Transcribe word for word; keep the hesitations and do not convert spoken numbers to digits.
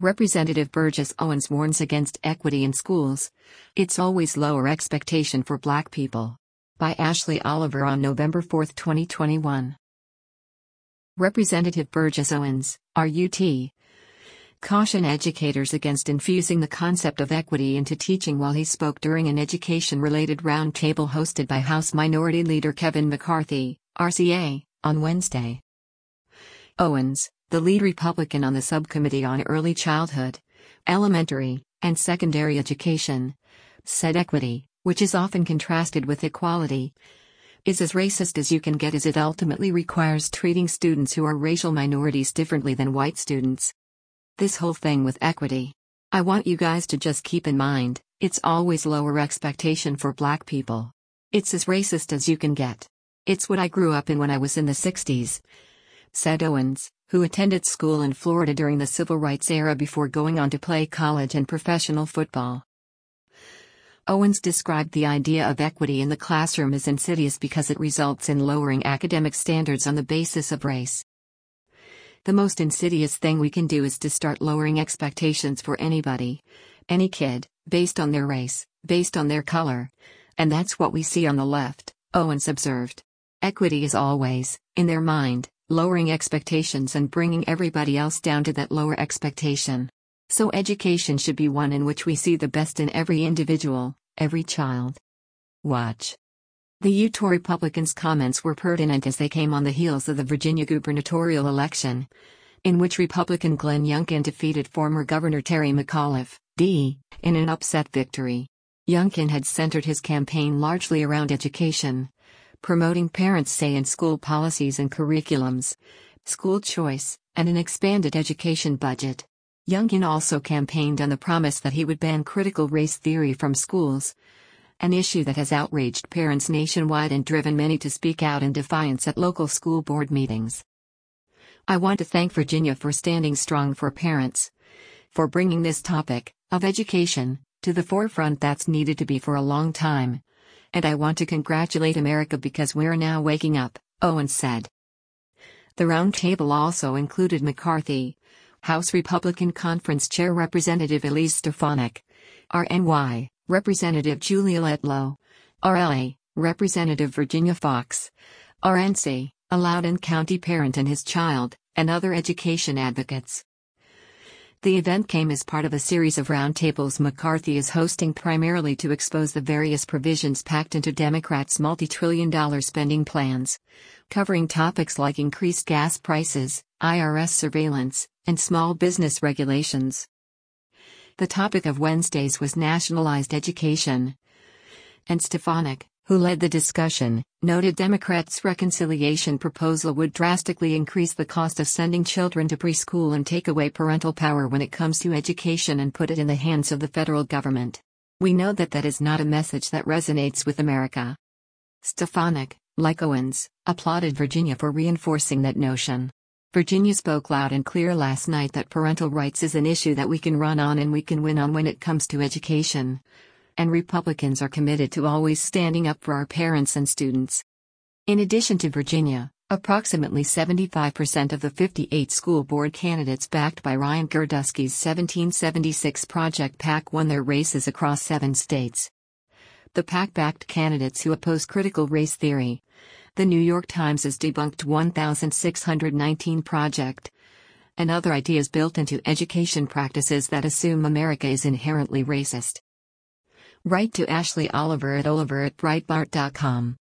Representative Burgess Owens warns against equity in schools. It's always lower expectation for Black people. By Ashley Oliver on November fourth, twenty twenty-one. Representative Burgess Owens, R U T, cautioned educators against infusing the concept of equity into teaching while he spoke during an education-related roundtable hosted by House Minority Leader Kevin McCarthy, R C A, on Wednesday. Owens, the lead Republican on the subcommittee on early childhood, elementary, and secondary education, said equity, which is often contrasted with equality, is as racist as you can get as it ultimately requires treating students who are racial minorities differently than white students. This whole thing with equity. I want you guys to just keep in mind, it's always lower expectation for Black people. It's as racist as you can get. It's what I grew up in when I was in the sixties, said Owens, who attended school in Florida during the civil rights era before going on to play college and professional football. Owens described the idea of equity in the classroom as insidious because it results in lowering academic standards on the basis of race. The most insidious thing we can do is to start lowering expectations for anybody, any kid, based on their race, based on their color. And that's what we see on the left, Owens observed. Equity is always, in their mind, lowering expectations and bringing everybody else down to that lower expectation. So education should be one in which we see the best in every individual, every child. Watch. The Utah Republicans' comments were pertinent as they came on the heels of the Virginia gubernatorial election, in which Republican Glenn Youngkin defeated former Governor Terry McAuliffe, D, in an upset victory. Youngkin had centered his campaign largely around education, promoting parents' say in school policies and curriculums, school choice, and an expanded education budget. Youngkin also campaigned on the promise that he would ban critical race theory from schools, an issue that has outraged parents nationwide and driven many to speak out in defiance at local school board meetings. I want to thank Virginia for standing strong for parents, for bringing this topic, of education, to the forefront that's needed to be for a long time. And I want to congratulate America because we're now waking up, Owens said. The roundtable also included McCarthy, House Republican Conference Chair Representative Elise Stefanik, R N Y, Representative Julia Letlow, R L A, Representative Virginia Fox, R N C, a Loudoun County parent and his child, and other education advocates. The event came as part of a series of roundtables McCarthy is hosting primarily to expose the various provisions packed into Democrats' multi-trillion dollar spending plans, covering topics like increased gas prices, I R S surveillance, and small business regulations. The topic of Wednesdays was nationalized education. And Stefanik, who led the discussion, noted Democrats' reconciliation proposal would drastically increase the cost of sending children to preschool and take away parental power when it comes to education and put it in the hands of the federal government. We know that that is not a message that resonates with America. Stefanik, like Owens, applauded Virginia for reinforcing that notion. Virginia spoke loud and clear last night that parental rights is an issue that we can run on and we can win on when it comes to education. And Republicans are committed to always standing up for our parents and students. In addition to Virginia, approximately seventy-five percent of the fifty-eight school board candidates backed by Ryan Girdusky's seventeen seventy-six Project PAC won their races across seven states. The PAC backed candidates who oppose critical race theory. The New York Times has debunked one thousand six hundred nineteen Project and other ideas built into education practices that assume America is inherently racist. Write to Ashley Oliver at oliver at breitbart dot com.